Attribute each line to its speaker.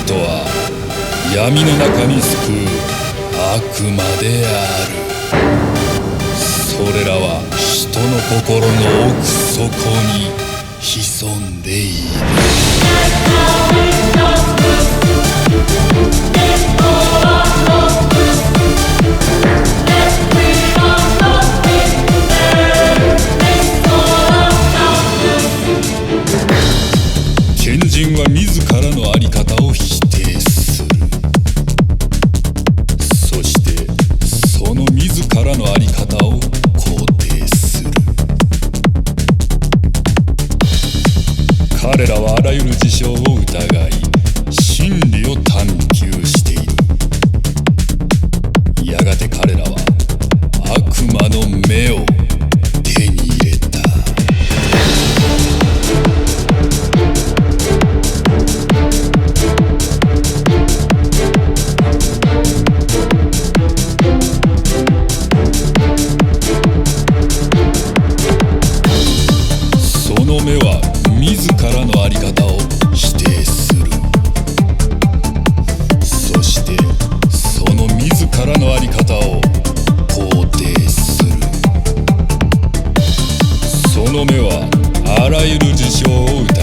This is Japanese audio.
Speaker 1: とは闇の中に救う悪魔である。それらは人の心の奥底に潜んでいる。賢人は自らの在り方を否定する。そしてその自らの在り方を肯定する。彼らはあらゆる事象を疑い、真理を探求している。やがて彼らは悪魔の目を手に入れた。その目は自らの在り方を否定する。そしてその自らの在り方を肯定する。その目はあらゆる事象を疑